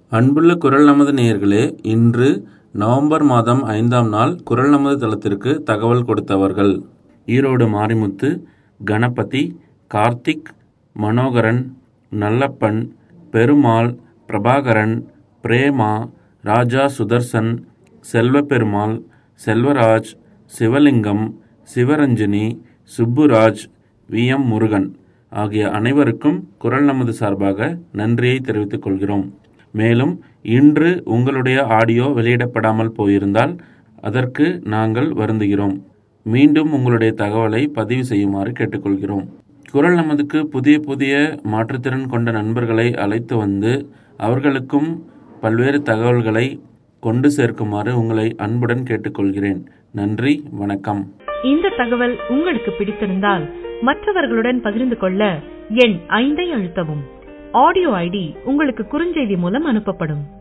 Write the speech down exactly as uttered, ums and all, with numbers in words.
அன்புள்ள குரல் நமது நேயர்களே, இன்று நவம்பர் மாதம் ஐந்தாம் நாள் குரல் நமது தளத்திற்கு தகவல் கொடுத்தவர்கள் ஈரோடு மாரிமுத்து, கணபதி, கார்த்திக், மனோகரன், நல்லப்பன், பெருமாள், பிரபாகரன், பிரேமா, ராஜா சுதர்சன், செல்வபெருமாள், செல்வராஜ், சிவலிங்கம், சிவரஞ்சினி, சுப்புராஜ், வி எம் முருகன் ஆகிய அனைவருக்கும் குரல் நமது சார்பாக நன்றியை தெரிவித்துக் கொள்கிறோம். மேலும் இன்று உங்களுடைய ஆடியோ வெளியிடப்படாமல் போயிருந்தால் அதற்கு நாங்கள் வருந்துகிறோம். மீண்டும் உங்களுடைய தகவலை பதிவு செய்யுமாறு கேட்டுக்கொள்கிறோம். குரல் நமதுக்கு புதிய புதிய மாற்றுத்திறன் கொண்ட நண்பர்களை அழைத்து வந்து அவர்களுக்கும் பல்வேறு தகவல்களை கொண்டு சேர்க்குமாறு உங்களை அன்புடன் கேட்டுக்கொள்கிறேன். நன்றி, வணக்கம். இந்த தகவல் உங்களுக்கு பிடித்திருந்தால் மற்றவர்களுடன் பகிர்ந்து கொள்ள எண் ஐந்தை அழுத்தவும். ஆடியோ ஐடி உங்களுக்கு குறுஞ்செய்தி மூலம் அனுப்பப்படும்.